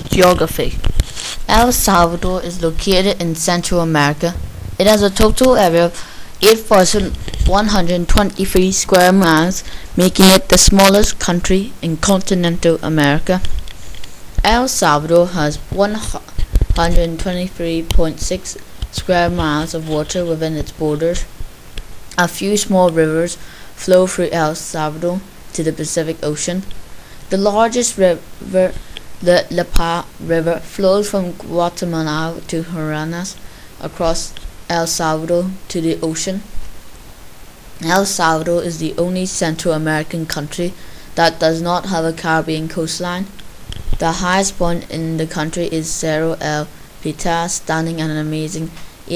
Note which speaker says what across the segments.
Speaker 1: Geography. El Salvador is located in Central America. It has a total area of 8,123 square miles, making it the smallest country in continental America. El Salvador has 123.6 square miles of water within its borders. A few small rivers flow through El Salvador to the Pacific Ocean. The largest river, the Lapa River, flows from Guatemala to Honduras across El Salvador to the ocean. El Salvador is the only Central American country that does not have a Caribbean coastline. The highest point in the country is Cerro El Pitar, standing at an amazing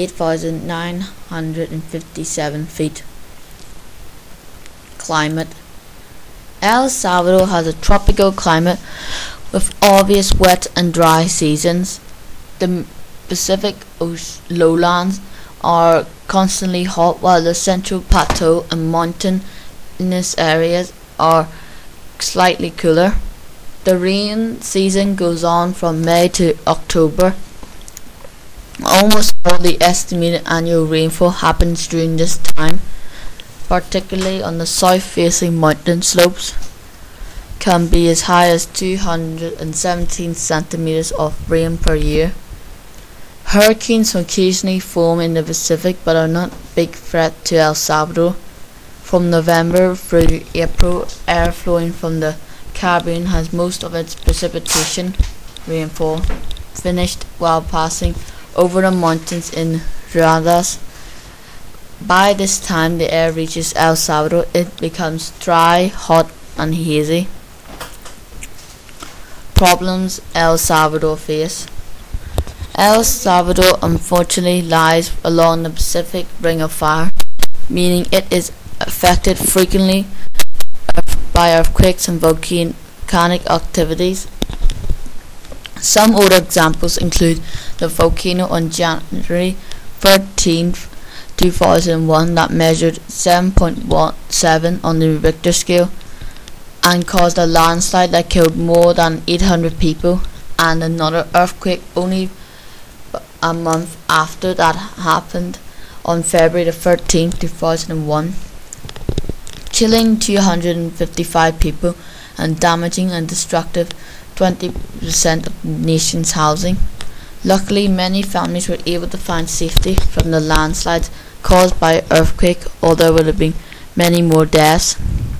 Speaker 1: 8,957 feet. Climate. El Salvador has a tropical climate with obvious wet and dry seasons. The Pacific lowlands are constantly hot, while the central plateau and mountainous areas are slightly cooler. The rain season goes on from May to October. Almost all the estimated annual rainfall happens during this time, particularly on the south-facing mountain slopes. Can be as high as 217 centimeters of rain per year. Hurricanes occasionally form in the Pacific but are not a big threat to El Salvador. From November through April, air flowing from the Caribbean has most of its precipitation rainfall finished while passing over the mountains in Honduras. By this time the air reaches El Salvador, it becomes dry, hot and hazy. Problems El Salvador face. El Salvador unfortunately lies along the Pacific Ring of Fire, meaning it is affected frequently by earthquakes and volcanic activities. Some older examples include the volcano on January 13, 2001 that measured 7.17 on the Richter scale and caused a landslide that killed more than 800 people, and another earthquake only a month after that happened on February 13, 2001, killing 255 people and damaging and destructive 20% of the nation's housing. Luckily, many families were able to find safety from the landslides caused by earthquake, although there would have been many more deaths.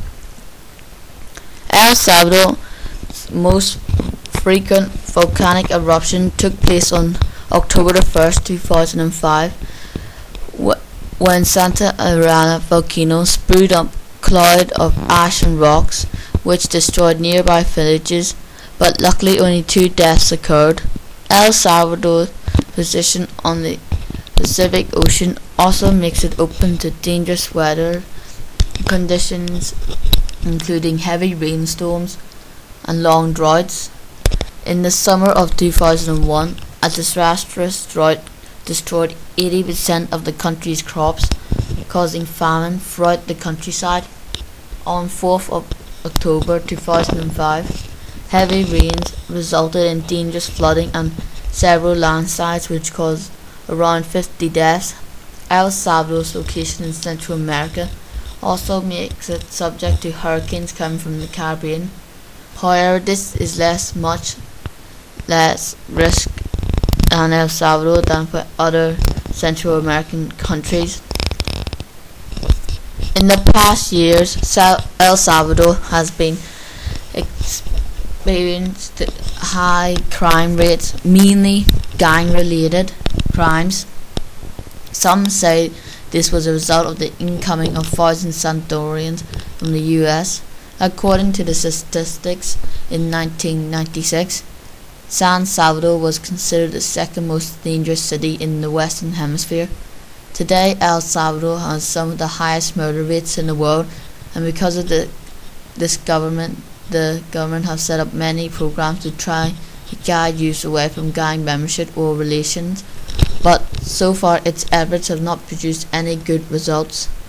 Speaker 1: El Salvador's most frequent volcanic eruption took place on October 1st, 2005, when Santa Ana volcano spewed up a cloud of ash and rocks, which destroyed nearby villages, but luckily only 2 deaths occurred. El Salvador's position on the Pacific Ocean also makes it open to dangerous weather conditions, including heavy rainstorms and long droughts. In the summer of 2001, a disastrous drought destroyed 80% of the country's crops, causing famine throughout the countryside. On 4th of October 2005, heavy rains resulted in dangerous flooding and several landslides which caused around 50 deaths. El Salvador's location in Central America also makes it subject to hurricanes coming from the Caribbean. However, this is much less risk in El Salvador than for other Central American countries. In the past years, El Salvador has been experienced high crime rates, mainly gang-related crimes. Some say this was a result of the incoming of thousands of Salvadorians from the US. According to the statistics, in 1996, San Salvador was considered the second most dangerous city in the Western Hemisphere. Today, El Salvador has some of the highest murder rates in the world, and because of the government has set up many programs to try to guide youth away from gang membership or relations, but so far its efforts have not produced any good results.